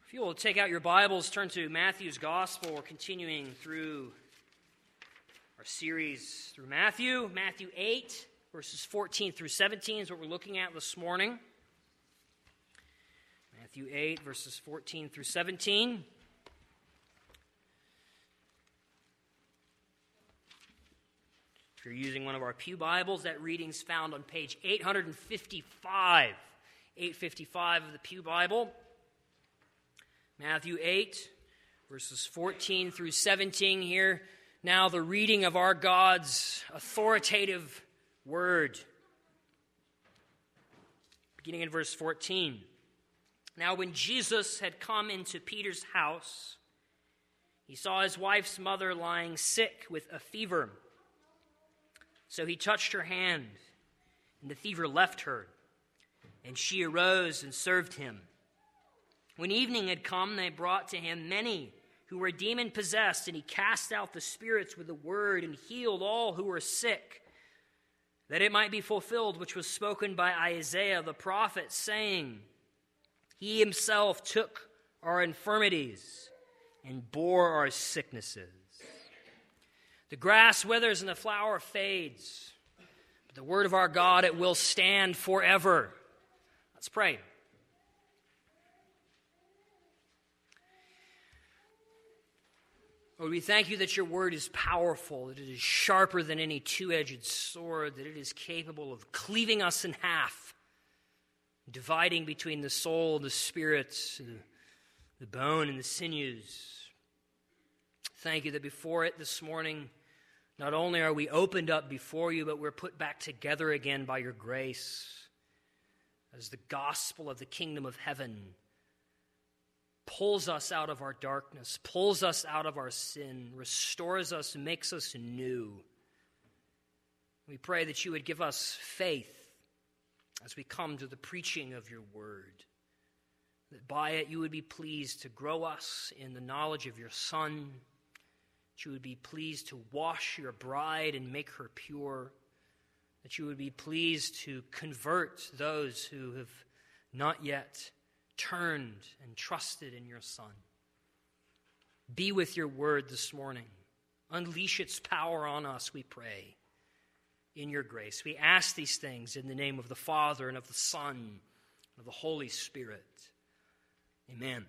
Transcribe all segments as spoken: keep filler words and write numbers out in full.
If you will take out your Bibles, turn to Matthew's Gospel. We're continuing through our series through Matthew. Matthew eight, verses fourteen through seventeen is what we're looking at this morning. Matthew eight, verses fourteen through seventeen. If you're using one of our pew Bibles, that reading's found on page eight fifty-five. eight fifty-five of the pew Bible. Matthew eight, verses fourteen through seventeen here. Now the reading of our God's authoritative word. Beginning in verse fourteen. Now when Jesus had come into Peter's house, he saw his wife's mother lying sick with a fever. So he touched her hand, and the fever left her, and she arose and served him. When evening had come, they brought to him many who were demon-possessed, and he cast out the spirits with a word and healed all who were sick, that it might be fulfilled which was spoken by Isaiah the prophet, saying, He himself took our infirmities and bore our sicknesses. The grass withers and the flower fades, but the word of our God, it will stand forever. Let's pray. Lord, we thank you that your word is powerful, that it is sharper than any two-edged sword, that it is capable of cleaving us in half, dividing between the soul and the spirit, the bone and the sinews. Thank you that before it this morning, not only are we opened up before you, but we're put back together again by your grace as the gospel of the kingdom of heaven pulls us out of our darkness, pulls us out of our sin, restores us, makes us new. We pray that you would give us faith as we come to the preaching of your word, that by it you would be pleased to grow us in the knowledge of your Son, that you would be pleased to wash your bride and make her pure, that you would be pleased to convert those who have not yet turned and trusted in your Son. Be with your word this morning. Unleash its power on us, we pray, in your grace. We ask these things in the name of the Father and of the Son and of the Holy Spirit. Amen.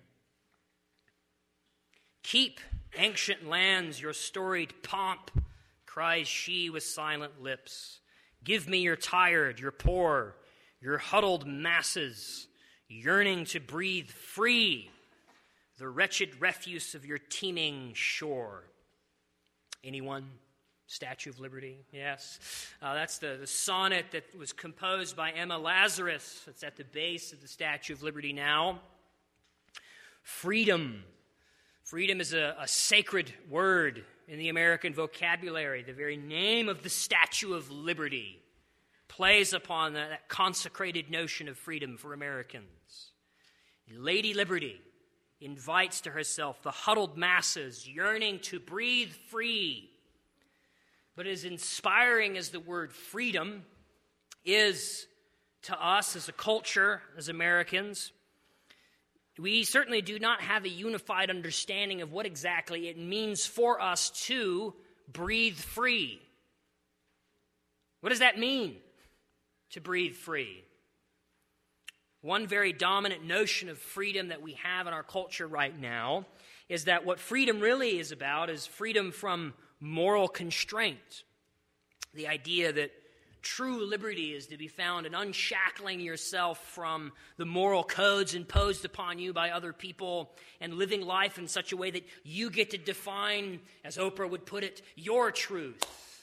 Keep, ancient lands, your storied pomp, cries she with silent lips. Give me your tired, your poor, your huddled masses, yearning to breathe free the wretched refuse of your teeming shore. Anyone? Statue of Liberty? Yes. Uh, that's the, the sonnet that was composed by Emma Lazarus. It's at the base of the Statue of Liberty now. Freedom. Freedom is a, a sacred word in the American vocabulary. The very name of the Statue of Liberty plays upon that, that consecrated notion of freedom for Americans. Lady Liberty invites to herself the huddled masses yearning to breathe free. But as inspiring as the word freedom is to us as a culture, as Americans, we certainly do not have a unified understanding of what exactly it means for us to breathe free. What does that mean, to breathe free? One very dominant notion of freedom that we have in our culture right now is that what freedom really is about is freedom from moral constraint. The idea that true liberty is to be found in unshackling yourself from the moral codes imposed upon you by other people and living life in such a way that you get to define, as Oprah would put it, your truth.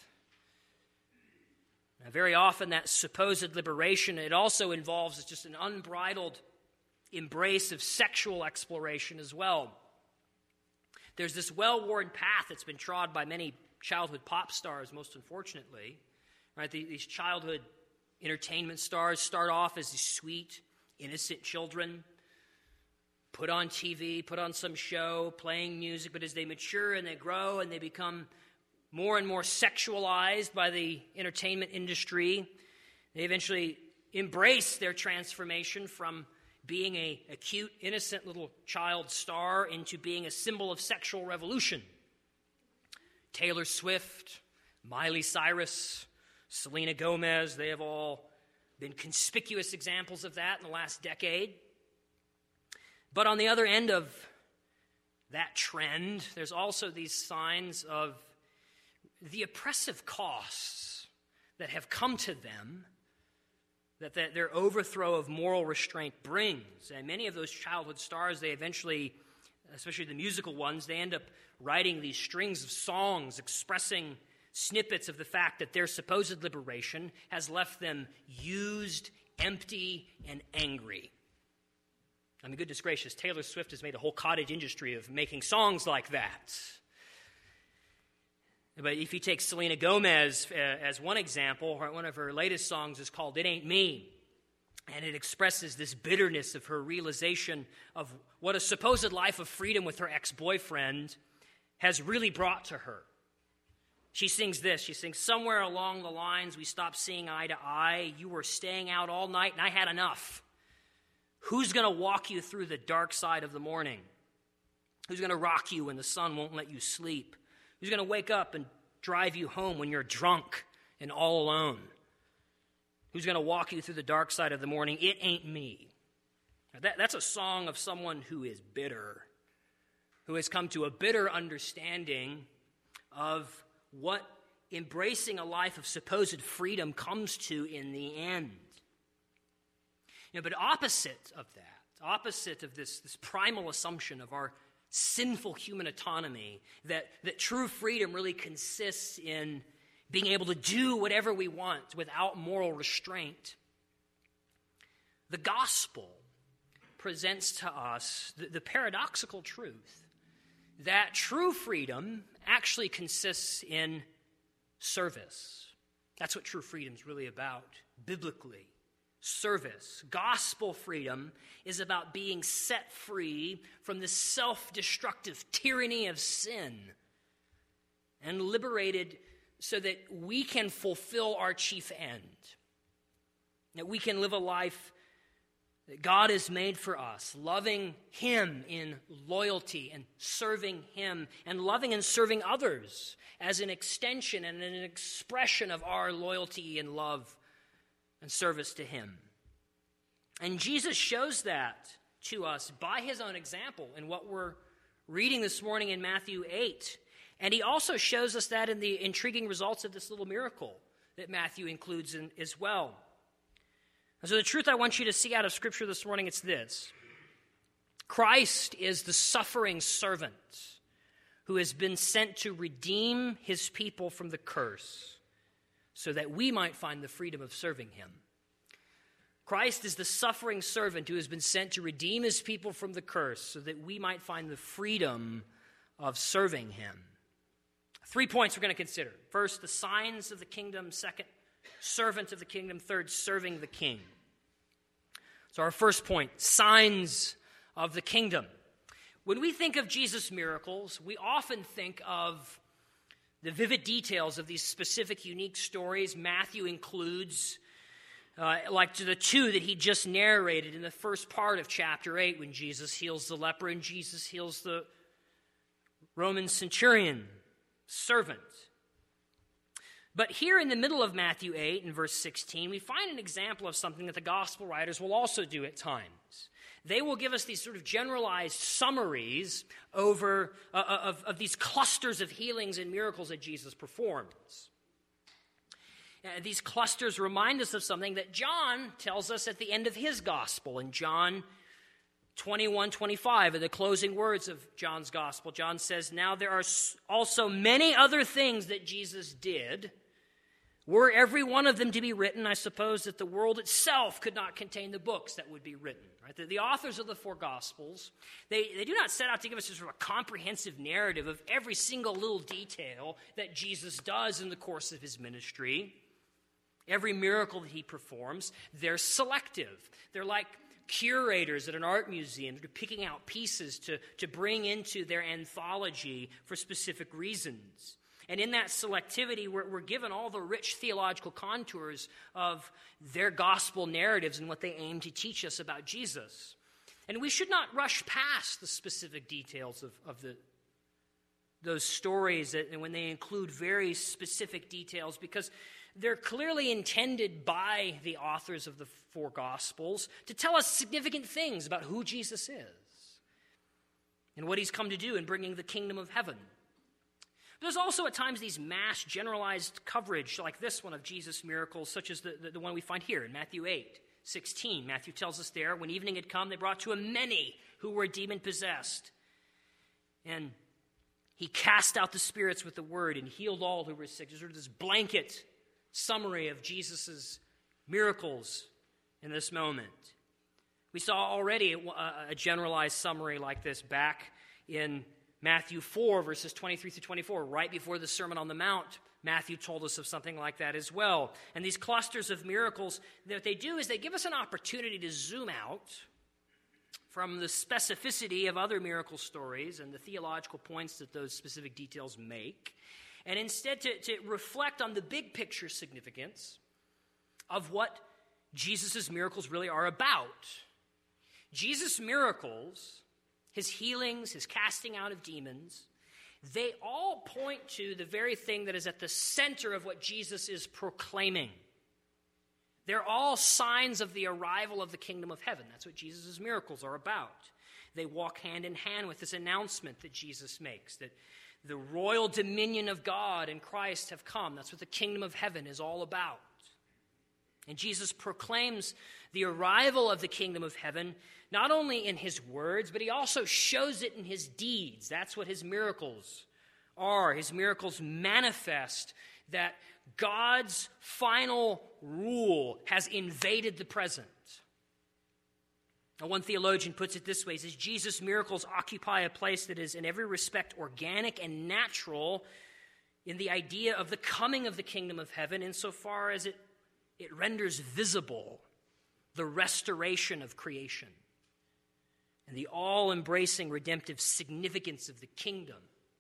Now, very often that supposed liberation, it also involves just an unbridled embrace of sexual exploration as well. There's this well-worn path that's been trod by many childhood pop stars, most unfortunately. Right? These childhood entertainment stars start off as these sweet, innocent children, put on T V, put on some show, playing music, but as they mature and they grow and they become more and more sexualized by the entertainment industry, they eventually embrace their transformation from being a, a cute, innocent little child star into being a symbol of sexual revolution. Taylor Swift, Miley Cyrus, Selena Gomez, they have all been conspicuous examples of that in the last decade. But on the other end of that trend, there's also these signs of the oppressive costs that have come to them that, that their overthrow of moral restraint brings. And many of those childhood stars, they eventually, especially the musical ones, they end up writing these strings of songs expressing snippets of the fact that their supposed liberation has left them used, empty, and angry. I mean, goodness gracious, Taylor Swift has made a whole cottage industry of making songs like that. But if you take Selena Gomez uh, as one example, one of her latest songs is called It Ain't Me. And it expresses this bitterness of her realization of what a supposed life of freedom with her ex-boyfriend has really brought to her. She sings this. She sings, "Somewhere along the lines we stopped seeing eye to eye. You were staying out all night and I had enough. Who's going to walk you through the dark side of the morning? Who's going to rock you when the sun won't let you sleep? Who's going to wake up and drive you home when you're drunk and all alone? Who's going to walk you through the dark side of the morning? It ain't me." Now that, that's a song of someone who is bitter, who has come to a bitter understanding of what embracing a life of supposed freedom comes to in the end. You know, but opposite of that, opposite of this, this primal assumption of our sinful human autonomy, that, that true freedom really consists in being able to do whatever we want without moral restraint, the gospel presents to us the, the paradoxical truth that true freedom actually consists in service. That's what true freedom is really about, biblically. Service. Gospel freedom is about being set free from the self-destructive tyranny of sin and liberated so that we can fulfill our chief end, that we can live a life that God has made for us, loving Him in loyalty and serving Him and loving and serving others as an extension and an expression of our loyalty and love and service to Him. And Jesus shows that to us by His own example in what we're reading this morning in Matthew eight. And He also shows us that in the intriguing results of this little miracle that Matthew includes in, as well. And so the truth I want you to see out of Scripture this morning, it's this. Christ is the suffering servant who has been sent to redeem His people from the curse so that we might find the freedom of serving Him. Christ is the suffering servant who has been sent to redeem His people from the curse so that we might find the freedom of serving Him. Three points we're going to consider. First, the signs of the kingdom. Second, servant of the kingdom. Third, serving the king. So our first point, signs of the kingdom. When we think of Jesus' miracles, we often think of the vivid details of these specific, unique stories. Matthew includes, uh, like to the two that he just narrated in the first part of chapter eight, when Jesus heals the leper and Jesus heals the Roman centurion servant. But here in the middle of Matthew eight, in verse sixteen, we find an example of something that the gospel writers will also do at times. They will give us these sort of generalized summaries over uh, of, of these clusters of healings and miracles that Jesus performs. Uh, these clusters remind us of something that John tells us at the end of his gospel. In John twenty-one twenty-five, in the closing words of John's gospel, John says, "Now there are also many other things that Jesus did. Were every one of them to be written, I suppose that the world itself could not contain the books that would be written." Right? The, the authors of the four Gospels, they, they do not set out to give us sort of a comprehensive narrative of every single little detail that Jesus does in the course of his ministry, every miracle that he performs. They're selective. They're like curators at an art museum. They're picking out pieces to, to bring into their anthology for specific reasons. And in that selectivity, we're, we're given all the rich theological contours of their gospel narratives and what they aim to teach us about Jesus. And we should not rush past the specific details of, of the, those stories that, and when they include very specific details, because they're clearly intended by the authors of the four Gospels to tell us significant things about who Jesus is and what he's come to do in bringing the kingdom of heaven. But there's also at times these mass generalized coverage like this one of Jesus' miracles, such as the, the, the one we find here in Matthew eight sixteen. Matthew tells us there, when evening had come, they brought to him many who were demon-possessed. And he cast out the spirits with the word and healed all who were sick. There's sort of this blanket summary of Jesus' miracles in this moment. We saw already a, a generalized summary like this back in Matthew four, verses twenty-three through twenty-four, right before the Sermon on the Mount. Matthew told us of something like that as well. And these clusters of miracles, what they do is they give us an opportunity to zoom out from the specificity of other miracle stories and the theological points that those specific details make, and instead to, to reflect on the big picture significance of what Jesus' miracles really are about. Jesus' miracles, his healings, his casting out of demons, they all point to the very thing that is at the center of what Jesus is proclaiming. They're all signs of the arrival of the kingdom of heaven. That's what Jesus' miracles are about. They walk hand in hand with this announcement that Jesus makes, that the royal dominion of God and Christ have come. That's what the kingdom of heaven is all about. And Jesus proclaims the arrival of the kingdom of heaven not only in his words, but he also shows it in his deeds. That's what his miracles are. His miracles manifest that God's final rule has invaded the present. Now, one theologian puts it this way. He says, Jesus' miracles occupy a place that is in every respect organic and natural in the idea of the coming of the kingdom of heaven insofar as it, it renders visible the restoration of creation and the all-embracing redemptive significance of the kingdom.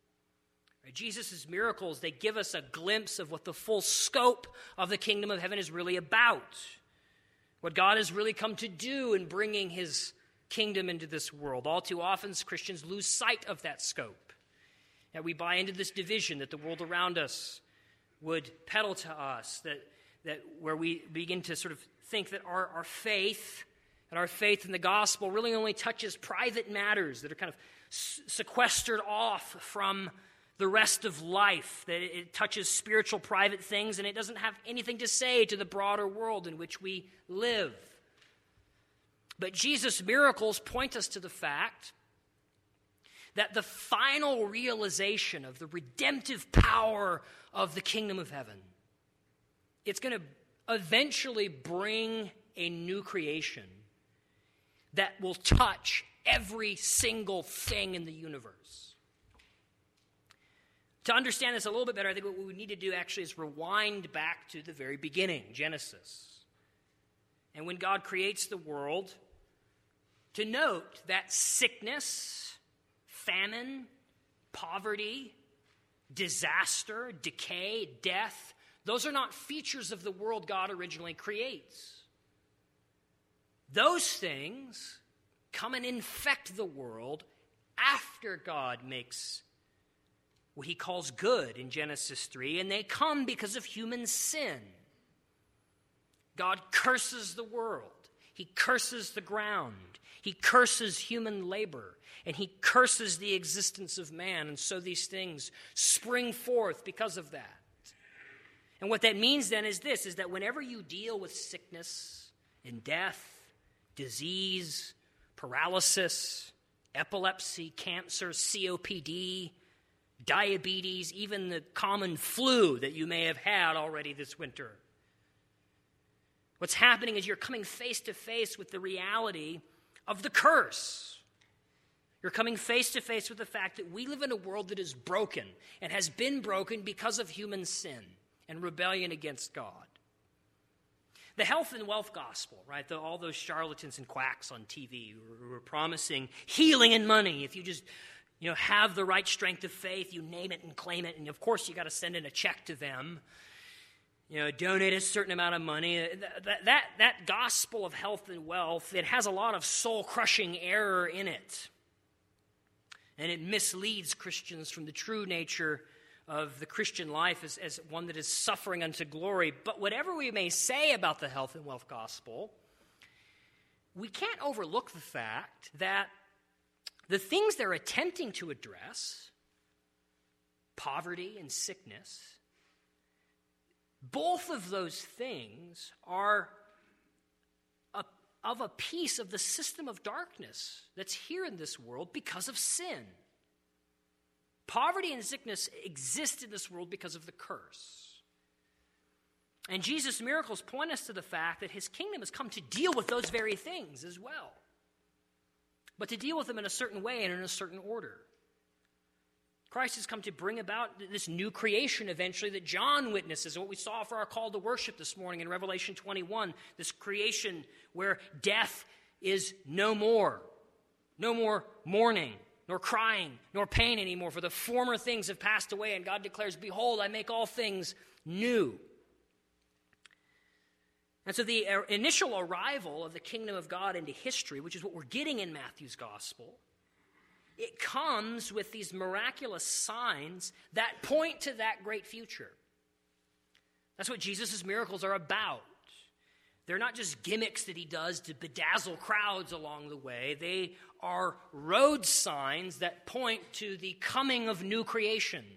Jesus' miracles, they give us a glimpse of what the full scope of the kingdom of heaven is really about, what God has really come to do in bringing his kingdom into this world. All too often, Christians lose sight of that scope, that we buy into this division that the world around us would peddle to us, that, that where we begin to sort of think that our, our faith and our faith in the gospel really only touches private matters that are kind of sequestered off from the rest of life, that it touches spiritual private things and it doesn't have anything to say to the broader world in which we live. But Jesus' miracles point us to the fact that the final realization of the redemptive power of the kingdom of heaven, it's going to eventually bring a new creation that will touch every single thing in the universe. To understand this a little bit better, I think what we need to do actually is rewind back to the very beginning, Genesis. And when God creates the world, to note that sickness, famine, poverty, disaster, decay, death, those are not features of the world God originally creates. Those things come and infect the world after God makes what he calls good in Genesis three, and they come because of human sin. God curses the world. He curses the ground. He curses human labor, and he curses the existence of man, and so these things spring forth because of that. And what that means then is this, is that whenever you deal with sickness and death, disease, paralysis, epilepsy, cancer, C O P D, diabetes, even the common flu that you may have had already this winter, what's happening is you're coming face to face with the reality of the curse. You're coming face to face with the fact that we live in a world that is broken and has been broken because of human sin and rebellion against God. The health and wealth gospel, right? The, all those charlatans and quacks on T V who were promising healing and money. If you just, you know, have the right strength of faith, you name it and claim it. And of course, you got to send in a check to them. you know, donate a certain amount of money. That, that, that gospel of health and wealth, it has a lot of soul-crushing error in it. And it misleads Christians from the true nature of the Christian life as, as one that is suffering unto glory. But whatever we may say about the health and wealth gospel, we can't overlook the fact that the things they're attempting to address, poverty and sickness, both of those things are a, of a piece of the system of darkness that's here in this world because of sin. Poverty and sickness exist in this world because of the curse. And Jesus' miracles point us to the fact that his kingdom has come to deal with those very things as well, but to deal with them in a certain way and in a certain order. Christ has come to bring about this new creation eventually that John witnesses, what we saw for our call to worship this morning in Revelation twenty-one, this creation where death is no more, no more mourning, nor crying, nor pain anymore, for the former things have passed away, and God declares, behold, I make all things new. And so the initial arrival of the kingdom of God into history, which is what we're getting in Matthew's gospel, it comes with these miraculous signs that point to that great future. That's what Jesus' miracles are about. They're not just gimmicks that he does to bedazzle crowds along the way. They are road signs that point to the coming of new creation.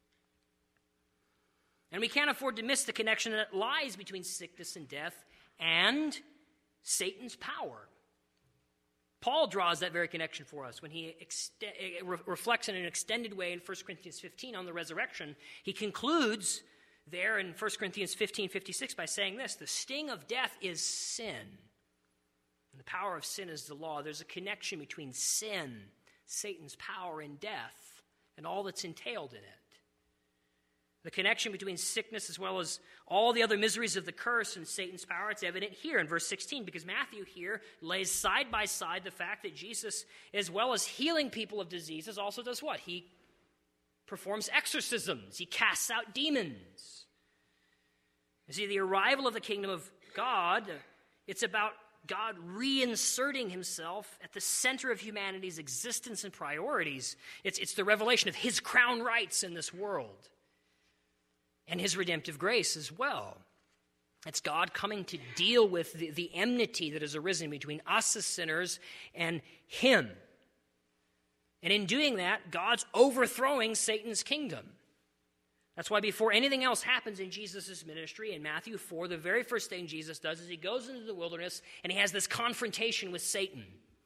And we can't afford to miss the connection that lies between sickness and death and Satan's power. Paul draws that very connection for us when he ext- re- reflects in an extended way in First Corinthians fifteen on the resurrection. He concludes there in First Corinthians fifteen fifty-six by saying this: the sting of death is sin, and the power of sin is the law. There's a connection between sin, Satan's power, and death, and all that's entailed in it. The connection between sickness as well as all the other miseries of the curse and Satan's power, it's evident here in verse sixteen, because Matthew here lays side by side the fact that Jesus, as well as healing people of diseases, also does what? He performs exorcisms. He casts out demons. You see, the arrival of the kingdom of God, it's about God reinserting himself at the center of humanity's existence and priorities. It's, it's the revelation of his crown rights in this world and his redemptive grace as well. It's God coming to deal with the, the enmity that has arisen between us as sinners and him. And in doing that, God's overthrowing Satan's kingdom. That's why before anything else happens in Jesus' ministry, in Matthew four, the very first thing Jesus does is he goes into the wilderness and he has this confrontation with Satan.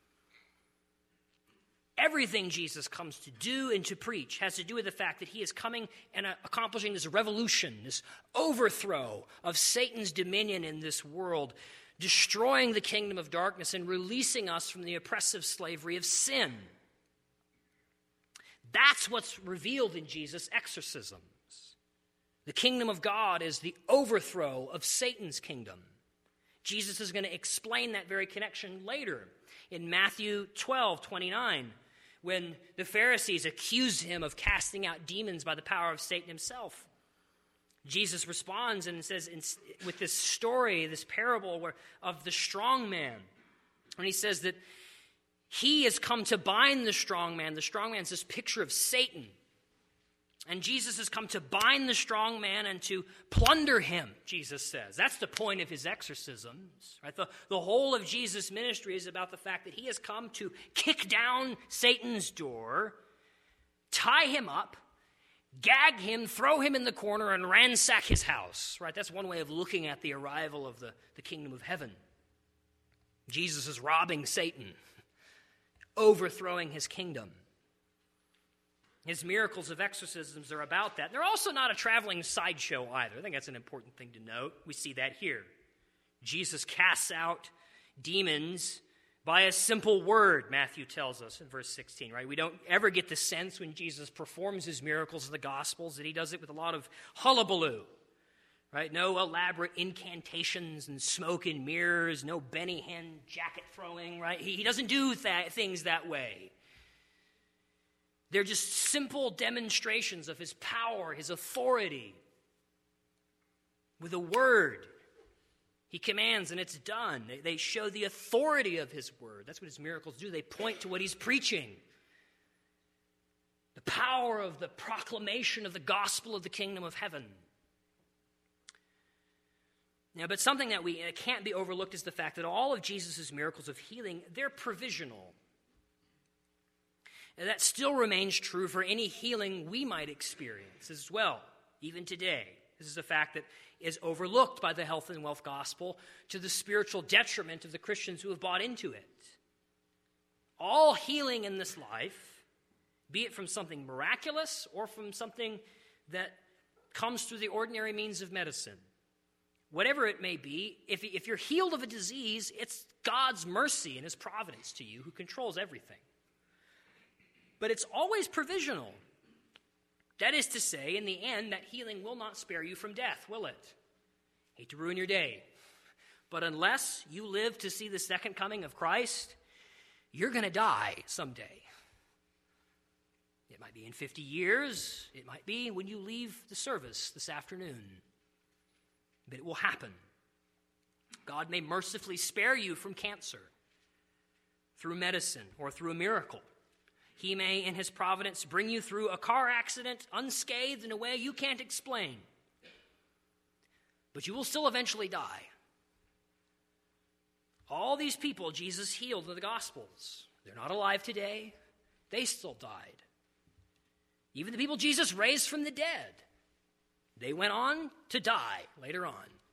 Everything Jesus comes to do and to preach has to do with the fact that he is coming and uh, accomplishing this revolution, this overthrow of Satan's dominion in this world, destroying the kingdom of darkness and releasing us from the oppressive slavery of sin. That's what's revealed in Jesus' exorcisms. The kingdom of God is the overthrow of Satan's kingdom. Jesus is going to explain that very connection later in Matthew twelve twenty-nine. When the Pharisees accuse him of casting out demons by the power of Satan himself. Jesus responds and says, in, with this story, this parable where, of the strong man, and he says that he has come to bind the strong man. The strong man is this picture of Satan. And Jesus has come to bind the strong man and to plunder him, Jesus says. That's the point of his exorcisms. Right? The, the whole of Jesus' ministry is about the fact that he has come to kick down Satan's door, tie him up, gag him, throw him in the corner, and ransack his house. Right? That's one way of looking at the arrival of the, the kingdom of heaven. Jesus is robbing Satan, overthrowing his kingdom. His miracles of exorcisms are about that. They're also not a traveling sideshow either. I think that's an important thing to note. We see that here. Jesus casts out demons by a simple word, Matthew tells us in verse sixteen, right? We don't ever get the sense when Jesus performs his miracles in the Gospels that he does it with a lot of hullabaloo, right? No elaborate incantations and smoke and mirrors, no Benny Hinn jacket throwing, right? He, he doesn't do that, things that way. They're just simple demonstrations of his power, his authority. With a word, he commands and it's done. They, they show the authority of his word. That's what his miracles do. They point to what he's preaching. The power of the proclamation of the gospel of the kingdom of heaven. Now, but something that we uh, can't be overlooked is the fact that all of Jesus' miracles of healing, they're provisional. And that still remains true for any healing we might experience as well, even today. This is a fact that is overlooked by the health and wealth gospel to the spiritual detriment of the Christians who have bought into it. All healing in this life, be it from something miraculous or from something that comes through the ordinary means of medicine, whatever it may be, if, if you're healed of a disease, it's God's mercy and his providence to you who controls everything. But it's always provisional. That is to say, in the end, that healing will not spare you from death, will it? Hate to ruin your day. But unless you live to see the second coming of Christ, you're going to die someday. It might be in fifty years. It might be when you leave the service this afternoon. But it will happen. God may mercifully spare you from cancer through medicine or through a miracle. He may, in his providence, bring you through a car accident unscathed in a way you can't explain. But you will still eventually die. All these people Jesus healed in the Gospels, they're not alive today. They still died. Even the people Jesus raised from the dead, they went on to die later on.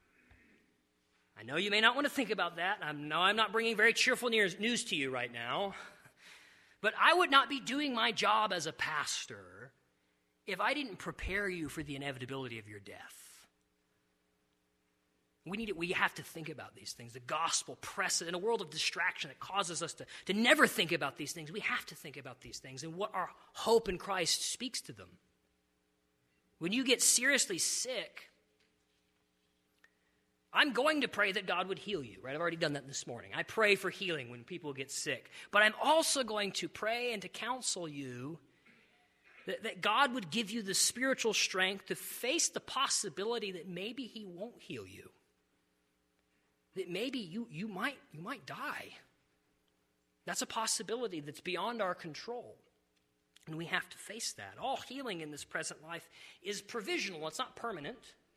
I know you may not want to think about that. I know I'm not bringing very cheerful news to you right now. But I would not be doing my job as a pastor if I didn't prepare you for the inevitability of your death. We need it. We have to think about these things. The gospel presses in a world of distraction that causes us to, to never think about these things. We have to think about these things and what our hope in Christ speaks to them. When you get seriously sick, I'm going to pray that God would heal you, right? I've already done that this morning. I pray for healing when people get sick. But I'm also going to pray and to counsel you that, that God would give you the spiritual strength to face the possibility that maybe he won't heal you. That maybe you, you, might, you might die. That's a possibility that's beyond our control. And we have to face that. All healing in this present life is provisional. It's not permanent.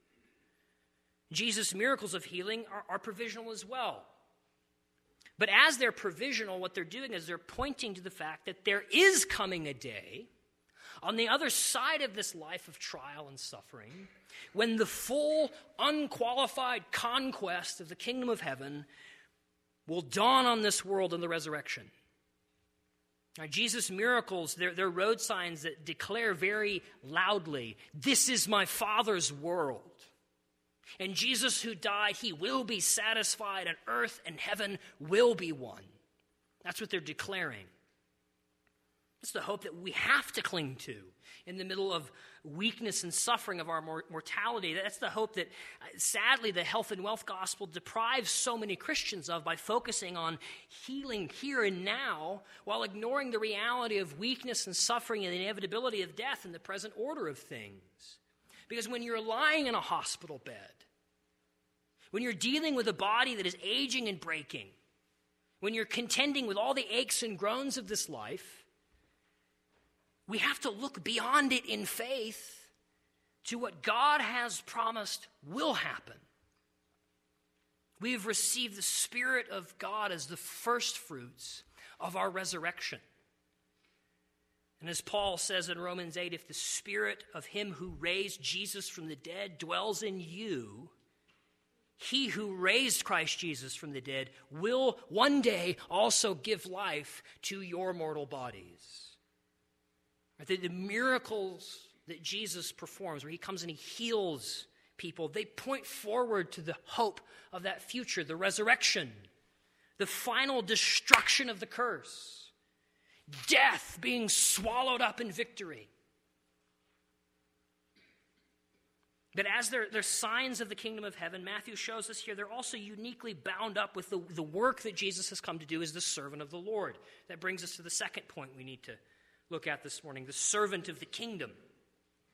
Jesus' miracles of healing are, are provisional as well. But as they're provisional, what they're doing is they're pointing to the fact that there is coming a day on the other side of this life of trial and suffering when the full, unqualified conquest of the kingdom of heaven will dawn on this world in the resurrection. Now, Jesus' miracles, they're, they're road signs that declare very loudly, "This is my Father's world." And Jesus who died, he will be satisfied, and earth and heaven will be one. That's what they're declaring. That's the hope that we have to cling to in the middle of weakness and suffering of our mortality. That's the hope that, sadly, the health and wealth gospel deprives so many Christians of by focusing on healing here and now while ignoring the reality of weakness and suffering and the inevitability of death in the present order of things. Because when you're lying in a hospital bed, when you're dealing with a body that is aging and breaking, when you're contending with all the aches and groans of this life, we have to look beyond it in faith to what God has promised will happen. We have received the Spirit of God as the first fruits of our resurrection. And as Paul says in Romans eight, if the Spirit of him who raised Jesus from the dead dwells in you, he who raised Christ Jesus from the dead will one day also give life to your mortal bodies. The, the miracles that Jesus performs, where he comes and he heals people, they point forward to the hope of that future, the resurrection, the final destruction of the curse. Death being swallowed up in victory. But as they're, they're signs of the kingdom of heaven, Matthew shows us here, they're also uniquely bound up with the, the work that Jesus has come to do as the servant of the Lord. That brings us to the second point we need to look at this morning, the servant of the kingdom.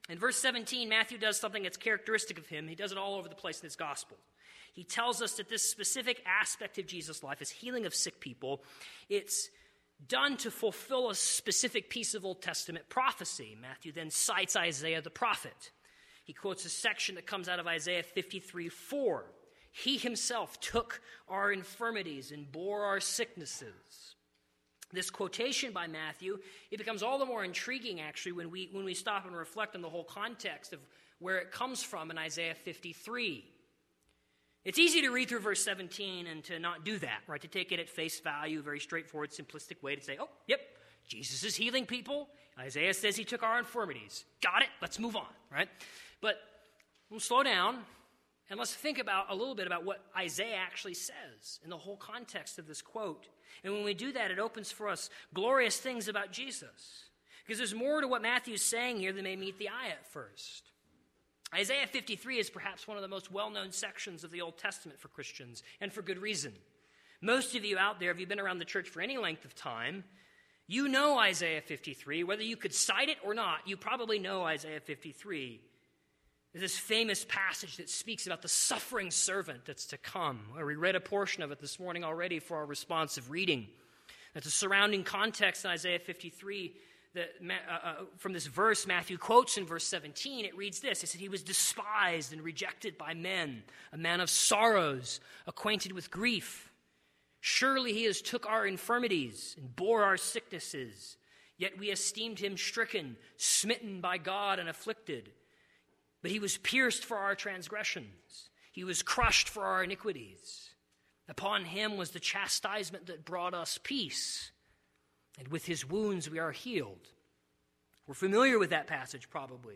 In verse seventeen, Matthew does something that's characteristic of him. He does it all over the place in his gospel. He tells us that this specific aspect of Jesus' life, his healing of sick people, it's done to fulfill a specific piece of Old Testament prophecy. Matthew then cites Isaiah the prophet. He quotes a section that comes out of Isaiah fifty-three four. He himself took our infirmities and bore our sicknesses. This quotation by Matthew, it becomes all the more intriguing, actually, when we, when we stop and reflect on the whole context of where it comes from in Isaiah fifty-three. It's easy to read through verse seventeen and to not do that, right? To take it at face value, a very straightforward, simplistic way to say, oh, yep, Jesus is healing people. Isaiah says he took our infirmities. Got it. Let's move on, right? But we'll slow down and let's think about a little bit about what Isaiah actually says in the whole context of this quote. And when we do that, it opens for us glorious things about Jesus. Because there's more to what Matthew's saying here than may meet the eye at first. Isaiah fifty-three is perhaps one of the most well-known sections of the Old Testament for Christians, and for good reason. Most of you out there, if you've been around the church for any length of time, you know Isaiah fifty-three. Whether you could cite it or not, you probably know Isaiah fifty-three. This famous passage that speaks about the suffering servant that's to come. We read a portion of it this morning already for our responsive reading. That's a surrounding context in Isaiah fifty-three. That, uh, uh, from this verse, Matthew quotes in verse seventeen, it reads this. It said, he was despised and rejected by men, a man of sorrows, acquainted with grief. Surely he has took our infirmities and bore our sicknesses. Yet we esteemed him stricken, smitten by God and afflicted. But he was pierced for our transgressions. He was crushed for our iniquities. Upon him was the chastisement that brought us peace. And with his wounds we are healed. We're familiar with that passage probably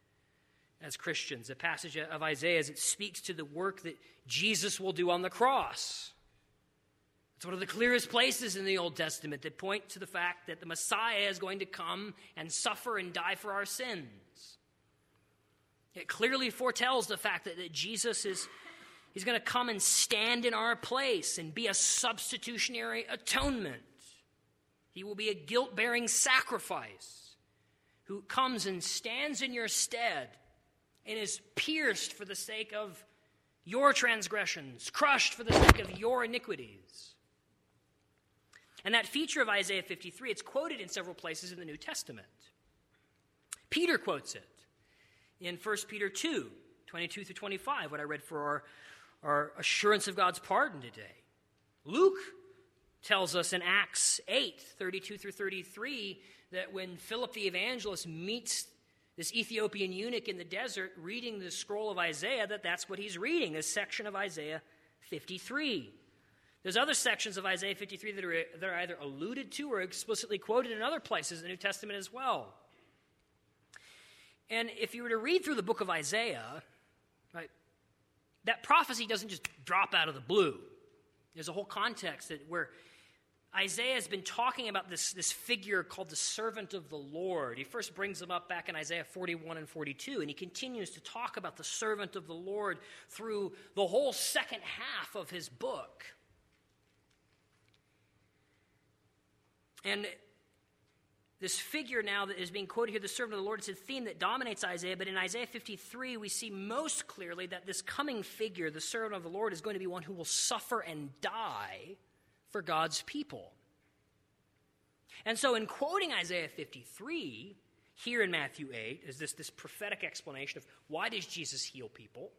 as Christians. The passage of Isaiah as it speaks to the work that Jesus will do on the cross. It's one of the clearest places in the Old Testament that point to the fact that the Messiah is going to come and suffer and die for our sins. It clearly foretells the fact that, that Jesus is he's going to come and stand in our place and be a substitutionary atonement. He will be a guilt-bearing sacrifice who comes and stands in your stead and is pierced for the sake of your transgressions, crushed for the sake of your iniquities. And that feature of Isaiah fifty-three, it's quoted in several places in the New Testament. Peter quotes it in First Peter two, twenty-two through twenty-five, what I read for our, our assurance of God's pardon today. Luke tells us in Acts eight, thirty-two through thirty-three, that when Philip the evangelist meets this Ethiopian eunuch in the desert reading the scroll of Isaiah, that that's what he's reading, this section of Isaiah fifty-three. There's other sections of Isaiah fifty-three that are, that are either alluded to or explicitly quoted in other places in the New Testament as well. And if you were to read through the book of Isaiah, right, that prophecy doesn't just drop out of the blue. There's a whole context that where Isaiah has been talking about this, this figure called the servant of the Lord. He first brings him up back in Isaiah forty-one and forty-two, and he continues to talk about the servant of the Lord through the whole second half of his book. And this figure now that is being quoted here, the servant of the Lord, it's a theme that dominates Isaiah, but in Isaiah fifty-three, we see most clearly that this coming figure, the servant of the Lord, is going to be one who will suffer and die for God's people. And so in quoting Isaiah fifty-three, here in Matthew eight, is this, this prophetic explanation of why does Jesus heal people?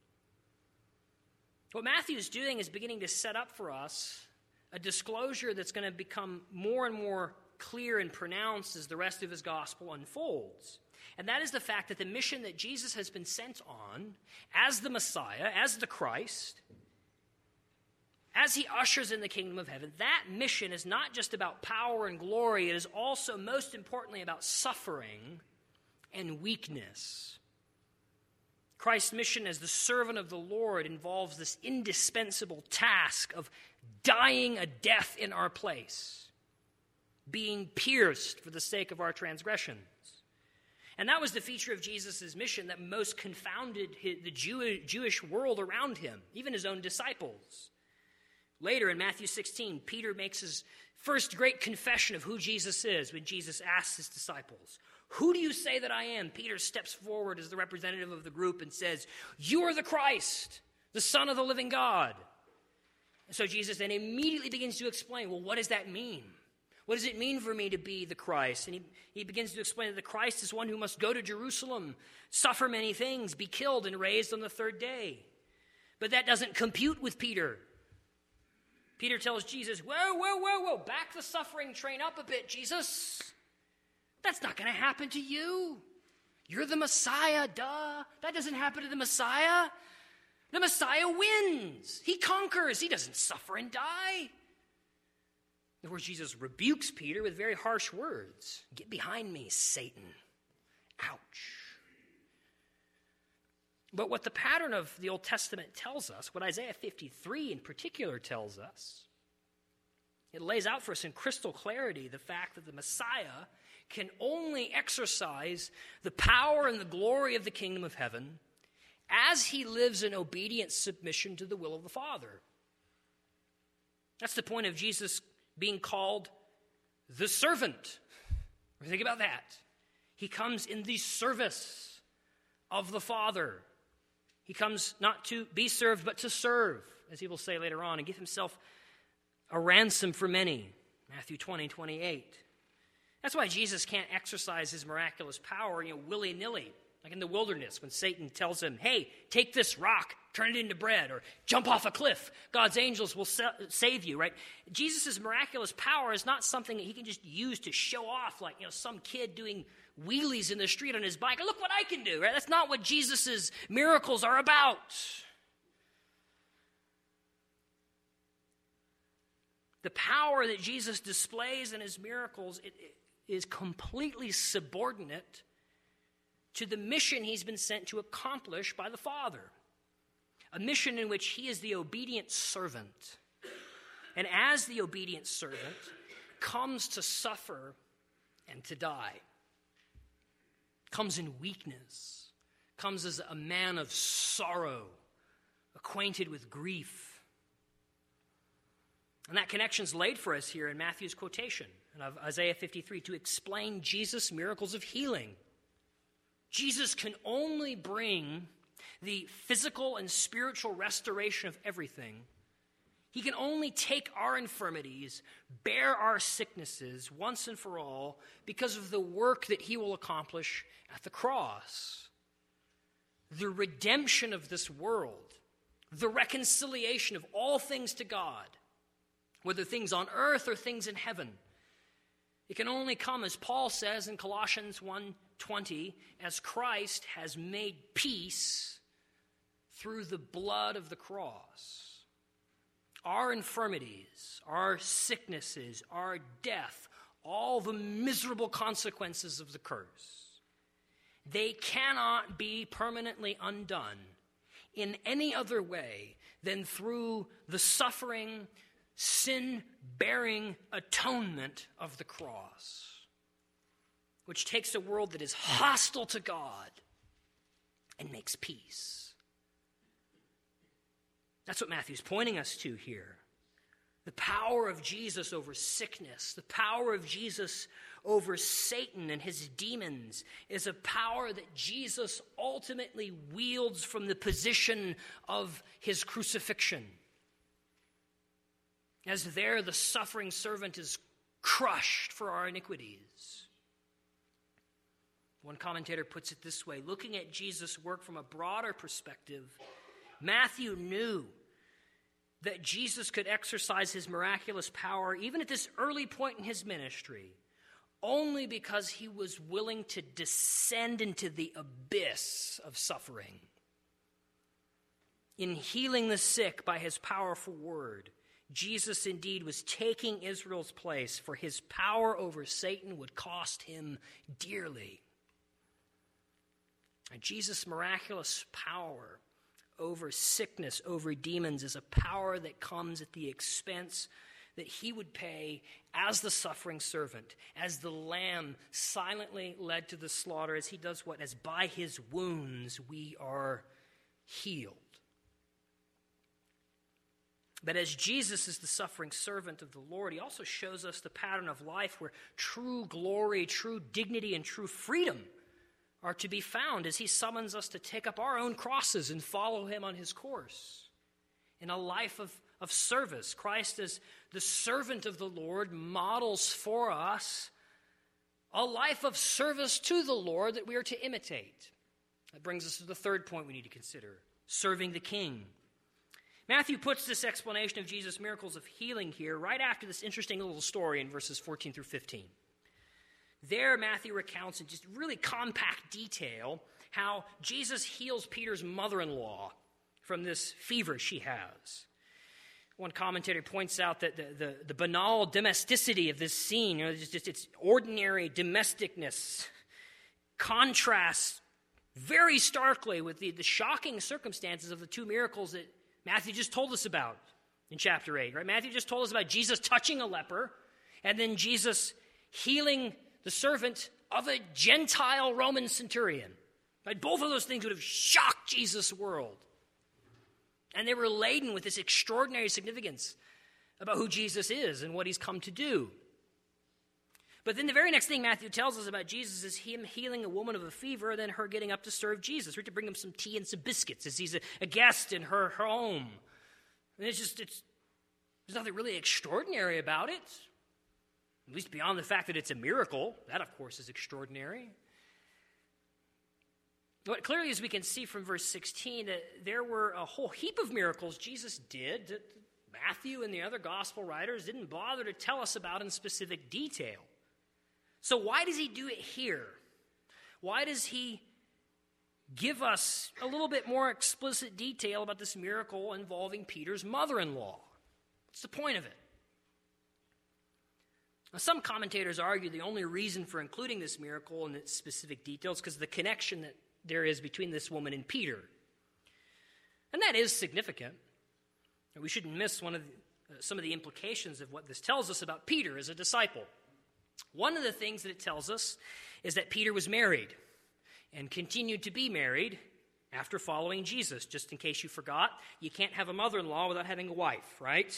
What Matthew is doing is beginning to set up for us a disclosure that's going to become more and more clear and pronounced as the rest of his gospel unfolds. And that is the fact that the mission that Jesus has been sent on as the Messiah, as the Christ, as he ushers in the kingdom of heaven, that mission is not just about power and glory. It is also, most importantly, about suffering and weakness. Christ's mission as the servant of the Lord involves this indispensable task of dying a death in our place, being pierced for the sake of our transgressions. And that was the feature of Jesus' mission that most confounded the Jewish world around him, even his own disciples. Later in Matthew sixteen, Peter makes his first great confession of who Jesus is when Jesus asks his disciples, "Who do you say that I am?" Peter steps forward as the representative of the group and says, "You are the Christ, the Son of the living God." And so Jesus then immediately begins to explain, well, what does that mean? What does it mean for me to be the Christ? And he, he begins to explain that the Christ is one who must go to Jerusalem, suffer many things, be killed and raised on the third day. But that doesn't compute with Peter. Peter tells Jesus, whoa, whoa, whoa, whoa, back the suffering train up a bit, Jesus. That's not going to happen to you. You're the Messiah, duh. That doesn't happen to the Messiah. The Messiah wins. He conquers. He doesn't suffer and die. In other words, Jesus rebukes Peter with very harsh words. "Get behind me, Satan." Ouch. But what the pattern of the Old Testament tells us, what Isaiah fifty-three in particular tells us, it lays out for us in crystal clarity the fact that the Messiah can only exercise the power and the glory of the kingdom of heaven as he lives in obedient submission to the will of the Father. That's the point of Jesus being called the servant. Think about that. He comes in the service of the Father. He comes not to be served, but to serve, as he will say later on, and give himself a ransom for many. Matthew twenty, twenty-eight. That's why Jesus can't exercise his miraculous power, you know, willy-nilly, like in the wilderness when Satan tells him, "Hey, take this rock, turn it into bread," or "Jump off a cliff. God's angels will sa- save you," right? Jesus' miraculous power is not something that he can just use to show off, like, you know, some kid doing wheelies in the street on his bike. "Look what I can do," right? That's not what Jesus' miracles are about. The power that Jesus displays in his miracles it, it is completely subordinate to the mission he's been sent to accomplish by the Father. A mission in which he is the obedient servant. And as the obedient servant, comes to suffer and to die. Comes in weakness. Comes as a man of sorrow, acquainted with grief. And that connection's laid for us here in Matthew's quotation of Isaiah fifty-three to explain Jesus' miracles of healing. Jesus can only bring the physical and spiritual restoration of everything. He can only take our infirmities, bear our sicknesses once and for all because of the work that he will accomplish at the cross. The redemption of this world, the reconciliation of all things to God, whether things on earth or things in heaven. It can only come, as Paul says in Colossians one twenty, as Christ has made peace through the blood of the cross. Our infirmities, our sicknesses, our death, all the miserable consequences of the curse, they cannot be permanently undone in any other way than through the suffering, sin-bearing atonement of the cross, which takes a world that is hostile to God and makes peace. That's what Matthew's pointing us to here. The power of Jesus over sickness, the power of Jesus over Satan and his demons is a power that Jesus ultimately wields from the position of his crucifixion. As there, the suffering servant is crushed for our iniquities. One commentator puts it this way: looking at Jesus' work from a broader perspective, Matthew knew that Jesus could exercise his miraculous power even at this early point in his ministry only because he was willing to descend into the abyss of suffering. In healing the sick by his powerful word, Jesus indeed was taking Israel's place, for his power over Satan would cost him dearly. And Jesus' miraculous power over sickness, over demons, is a power that comes at the expense that he would pay as the suffering servant, as the lamb silently led to the slaughter, as he does what? As by his wounds we are healed. But as Jesus is the suffering servant of the Lord, he also shows us the pattern of life where true glory, true dignity, and true freedom are to be found as he summons us to take up our own crosses and follow him on his course. In a life of, of service, Christ as the servant of the Lord models for us a life of service to the Lord that we are to imitate. That brings us to the third point we need to consider, serving the King. Matthew puts this explanation of Jesus' miracles of healing here right after this interesting little story in verses fourteen through fifteen. There, Matthew recounts in just really compact detail how Jesus heals Peter's mother-in-law from this fever she has. One commentator points out that the, the, the banal domesticity of this scene, you know, just, just its ordinary domesticness, contrasts very starkly with the, the shocking circumstances of the two miracles that Matthew just told us about in chapter eight, right? Matthew just told us about Jesus touching a leper and then Jesus healing the servant of a Gentile Roman centurion. Right? Both of those things would have shocked Jesus' world. And they were laden with this extraordinary significance about who Jesus is and what he's come to do. But then the very next thing Matthew tells us about Jesus is him healing a woman of a fever and then her getting up to serve Jesus, or to bring him some tea and some biscuits as he's a, a guest in her, her home. And it's just, it's, there's nothing really extraordinary about it, at least beyond the fact that it's a miracle. That, of course, is extraordinary. But clearly, as we can see from verse sixteen, that there were a whole heap of miracles Jesus did that Matthew and the other gospel writers didn't bother to tell us about in specific detail. So why does he do it here? Why does he give us a little bit more explicit detail about this miracle involving Peter's mother-in-law? What's the point of it? Now, some commentators argue the only reason for including this miracle in its specific details is because of the connection that there is between this woman and Peter. And that is significant. We shouldn't miss one of the, uh, some of the implications of what this tells us about Peter as a disciple. One of the things that it tells us is that Peter was married and continued to be married after following Jesus. Just in case you forgot, you can't have a mother-in-law without having a wife, right?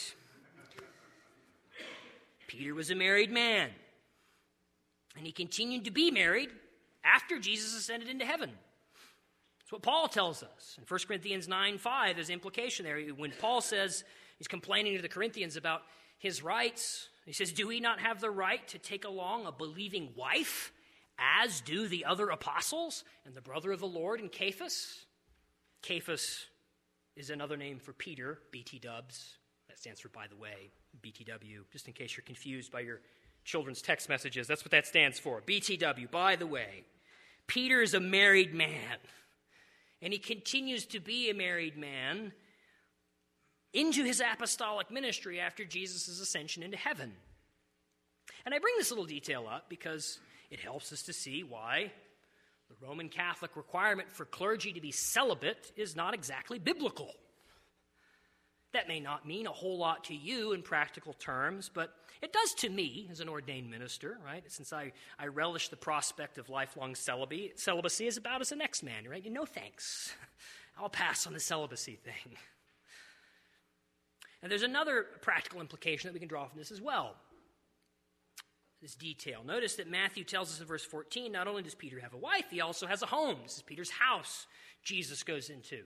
Peter was a married man, and he continued to be married after Jesus ascended into heaven. That's what Paul tells us. In First Corinthians nine five, there's an implication there. When Paul says, he's complaining to the Corinthians about his rights, he says, do we not have the right to take along a believing wife, as do the other apostles and the brother of the Lord and Cephas? Cephas is another name for Peter, B T Dubs. That stands for, by the way, B T W, just in case you're confused by your children's text messages. That's what that stands for, B T W, by the way. Peter is a married man, and he continues to be a married man into his apostolic ministry after Jesus' ascension into heaven. And I bring this little detail up because it helps us to see why the Roman Catholic requirement for clergy to be celibate is not exactly biblical. That may not mean a whole lot to you in practical terms, but it does to me as an ordained minister, right? Since I, I relish the prospect of lifelong celibacy, celibacy is about as the next man, right? No thanks. I'll pass on the celibacy thing. And there's another practical implication that we can draw from this as well. This detail. Notice that Matthew tells us in verse fourteen, not only does Peter have a wife, he also has a home. This is Peter's house Jesus goes into.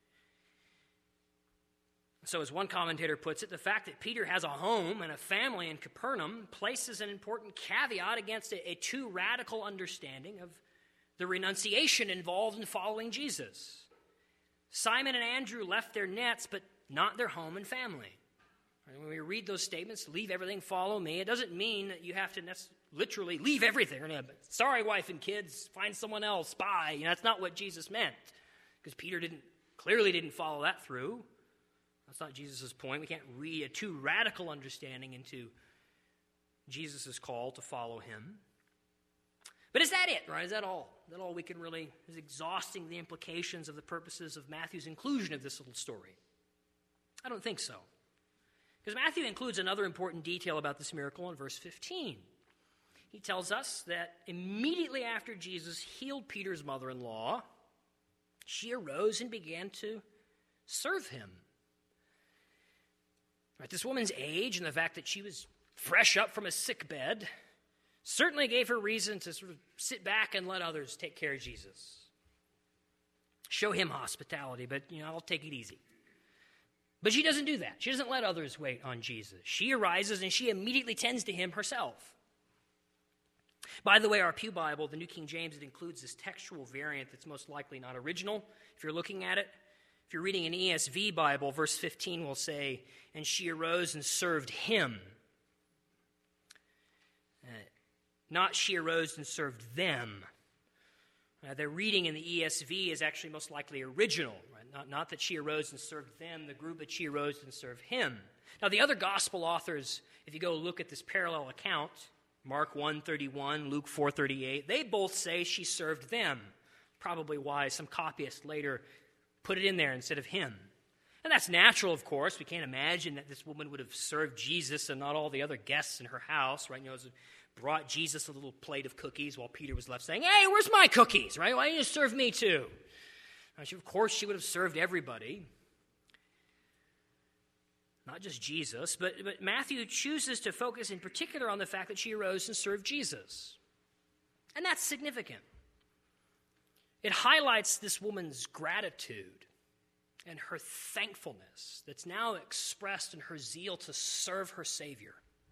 So as one commentator puts it, the fact that Peter has a home and a family in Capernaum places an important caveat against a, a too radical understanding of the renunciation involved in following Jesus. Simon and Andrew left their nets, but not their home and family. And when we read those statements, leave everything, follow me, it doesn't mean that you have to literally leave everything. Sorry, wife and kids, find someone else, bye. You know, that's not what Jesus meant, because Peter didn't clearly didn't follow that through. That's not Jesus' point. We can't read a too radical understanding into Jesus' call to follow him. But is that it, right? Is that all? Is that all we can really, is exhausting the implications of the purposes of Matthew's inclusion of this little story? I don't think so. Because Matthew includes another important detail about this miracle in verse fifteen. He tells us that immediately after Jesus healed Peter's mother-in-law, she arose and began to serve him. Right, this woman's age and the fact that she was fresh up from a sick bed certainly gave her reason to sort of sit back and let others take care of Jesus. Show him hospitality, but, you know, I'll take it easy. But she doesn't do that. She doesn't let others wait on Jesus. She arises and she immediately tends to him herself. By the way, our Pew Bible, the New King James, it includes this textual variant that's most likely not original if you're looking at it. If you're reading an E S V Bible, verse fifteen will say, and she arose and served him. Uh, not she arose and served them. Uh, the reading in the E S V is actually most likely original. Right? Not, not that she arose and served them, the group, but she arose and served him. Now, the other gospel authors, if you go look at this parallel account, Mark one thirty-one, Luke four thirty-eight, they both say she served them. Probably why some copyists later put it in there instead of him. And that's natural, of course. We can't imagine that this woman would have served Jesus and not all the other guests in her house, right? You know, brought Jesus a little plate of cookies while Peter was left saying, hey, where's my cookies, right? Why don't you serve me too? Of course, she would have served everybody. Not just Jesus, but, but Matthew chooses to focus in particular on the fact that she arose and served Jesus. And that's significant. It highlights this woman's gratitude and her thankfulness that's now expressed in her zeal to serve her Savior.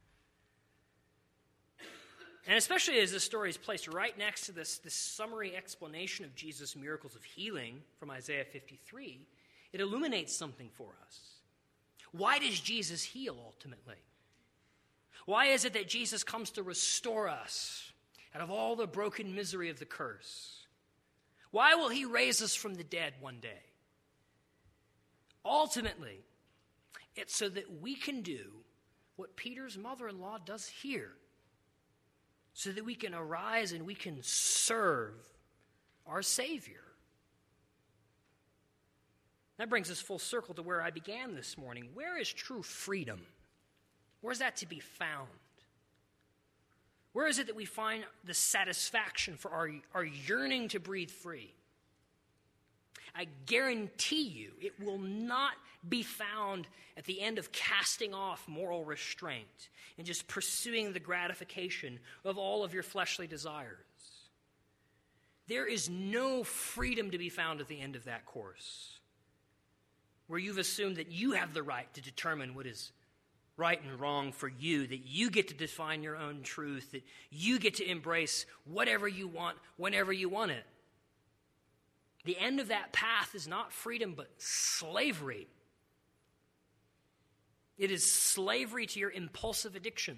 And especially as this story is placed right next to this, this summary explanation of Jesus' miracles of healing from Isaiah fifty-three, it illuminates something for us. Why does Jesus heal ultimately? Why is it that Jesus comes to restore us out of all the broken misery of the curse? Why will he raise us from the dead one day? Ultimately, it's so that we can do what Peter's mother-in-law does here, so that we can arise and we can serve our Savior. That brings us full circle to where I began this morning. Where is true freedom? Where is that to be found? Where is it that we find the satisfaction for our, our yearning to breathe free? I guarantee you it will not be found at the end of casting off moral restraint and just pursuing the gratification of all of your fleshly desires. There is no freedom to be found at the end of that course, where you've assumed that you have the right to determine what is right and wrong for you, that you get to define your own truth, that you get to embrace whatever you want whenever you want it. The end of that path is not freedom, but slavery. It is slavery to your impulsive addictions,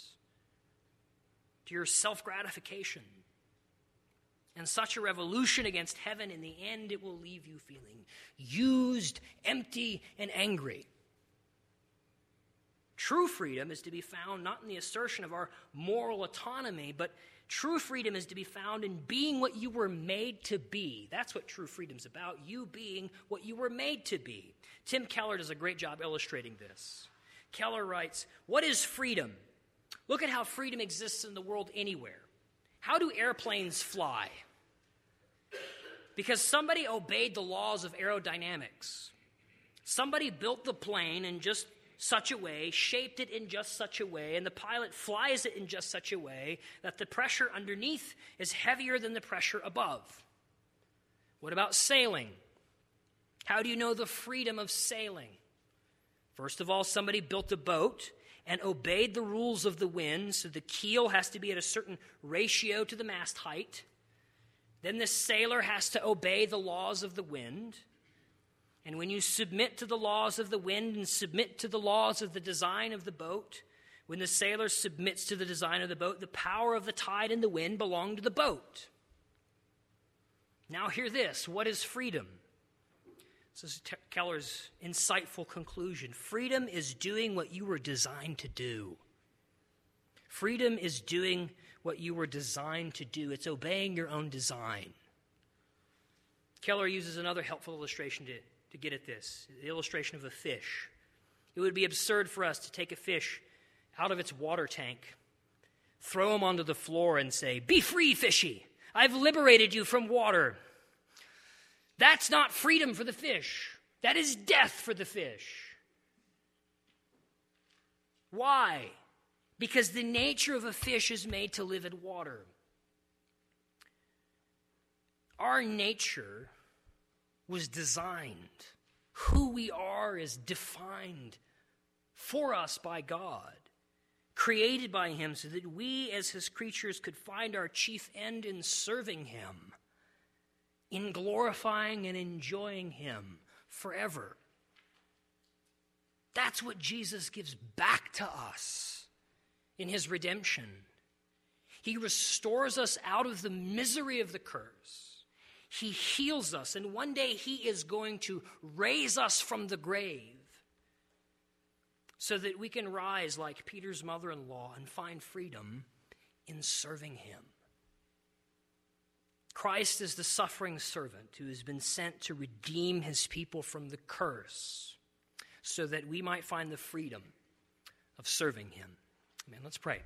to your self-gratification. And such a revolution against heaven, in the end, it will leave you feeling used, empty, and angry. True freedom is to be found not in the assertion of our moral autonomy, but true freedom is to be found in being what you were made to be. That's what true freedom's about, you being what you were made to be. Tim Keller does a great job illustrating this. Keller writes, "What is freedom? Look at how freedom exists in the world anywhere. How do airplanes fly? Because somebody obeyed the laws of aerodynamics. Somebody built the plane in just such a way, shaped it in just such a way, and the pilot flies it in just such a way that the pressure underneath is heavier than the pressure above. What about sailing? How do you know the freedom of sailing? First of all, somebody built a boat and obeyed the rules of the wind, so the keel has to be at a certain ratio to the mast height. Then the sailor has to obey the laws of the wind. And when you submit to the laws of the wind and submit to the laws of the design of the boat, when the sailor submits to the design of the boat, the power of the tide and the wind belong to the boat. Now hear this. What is freedom? This is Keller's insightful conclusion. Freedom is doing what you were designed to do. Freedom is doing what you were designed to do. It's obeying your own design. Keller uses another helpful illustration to to get at this, the illustration of a fish. It would be absurd for us to take a fish out of its water tank, throw him onto the floor and say, "Be free, fishy. I've liberated you from water." That's not freedom for the fish. That is death for the fish. Why? Because the nature of a fish is made to live in water. Our nature was designed. Who we are is defined for us by God, created by him so that we as his creatures could find our chief end in serving him, in glorifying and enjoying him forever. That's what Jesus gives back to us in his redemption. He restores us out of the misery of the curse. He heals us, and one day he is going to raise us from the grave so that we can rise like Peter's mother-in-law and find freedom in serving him. Christ is the suffering servant who has been sent to redeem his people from the curse so that we might find the freedom of serving him. Amen. Let's pray.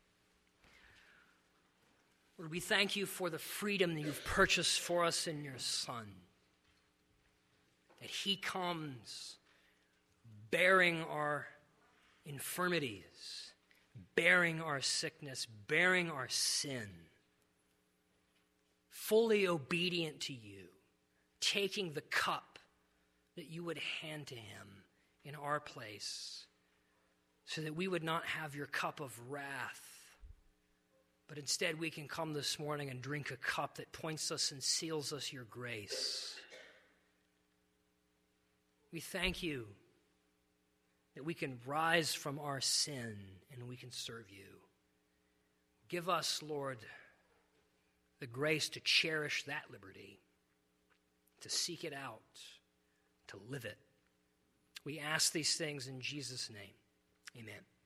Lord, we thank you for the freedom that you've purchased for us in your Son. That he comes bearing our infirmities, bearing our sickness, bearing our sin, fully obedient to you, taking the cup that you would hand to him in our place, so that we would not have your cup of wrath, but instead we can come this morning and drink a cup that points us and seals us your grace. We thank you that we can rise from our sin and we can serve you. Give us, Lord, the grace to cherish that liberty, to seek it out, to live it. We ask these things in Jesus' name. Amen.